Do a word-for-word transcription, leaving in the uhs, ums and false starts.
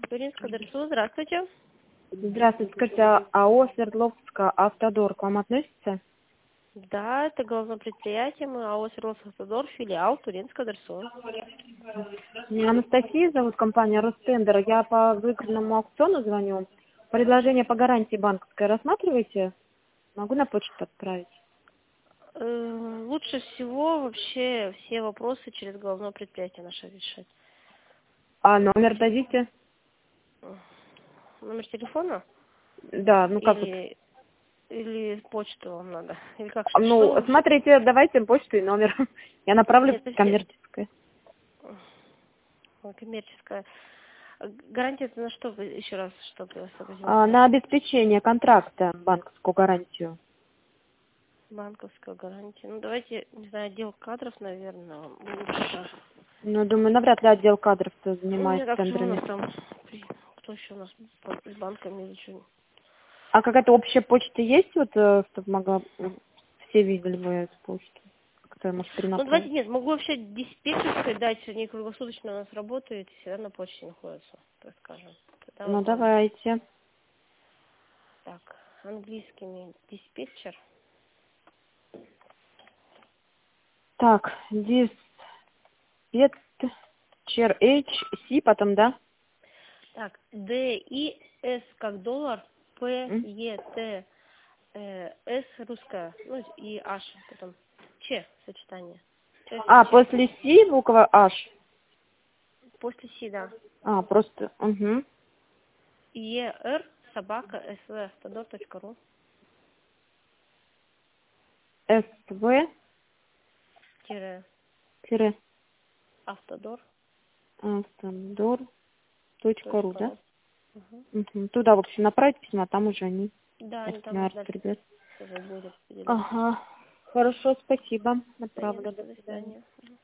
Туринская ДРСУ, здравствуйте. Здравствуйте, скажите, а АО Свердловская Автодор к вам относится? Да, это головное предприятие, мы АО Свердловский Автодор, филиал Туринская ДРСУ. Меня Анастасия зовут, компания Ростендер. Я по выигранному аукциону звоню. Предложение по гарантии банковской рассматриваете? Могу на почту отправить? Э, Лучше всего вообще все вопросы через головное предприятие наше решать. А номер дадите? Номер телефона? Да, ну как вот? Или, или почту вам надо? Или как? Ну, Что? смотрите, давайте почту и номер. Я направлю Нет, в это все коммерческое. Ой, коммерческая. Гарантия это на что вы еще раз, чтобы я сообразила А, на правильно? обеспечение контракта, банковскую гарантию. Банковская гарантия. Ну давайте, не знаю, отдел кадров, наверное, лучше. Ну, думаю, навряд ли отдел кадров-то Нет, занимается а кто у тендерами. нас там? При- Кто еще у нас с банками или что? А какая-то общая почта есть, вот, э, чтобы могла э, все видели бы эту почту? Кто может Ну давайте перенаправить? нет, могу вообще диспетчерской дать, они круглосуточно у нас работают, всегда на почте находятся, так скажем. Тогда Ну, возможно. давайте. Так, английскими диспетчер. Так, диспетчер H, C потом, да? Так, Д, И, С как доллар, П, М? Е, Т, э, С русская, ну и H потом. Ч сочетание. С, А, Ч. после C буква H. После Си, да. А, просто, угу. Е, Р, собака, св, автодор точка ру. СВ, Тире, тире, автодор автодор точка ру, точка да? ру. Угу. Угу. Туда, в общем, направить письмо, а там уже они Да, они там уже дальше распределят. тоже будут распределяться. Ага. Хорошо, спасибо. Да не за Направлю. что, До до свидания. свидания.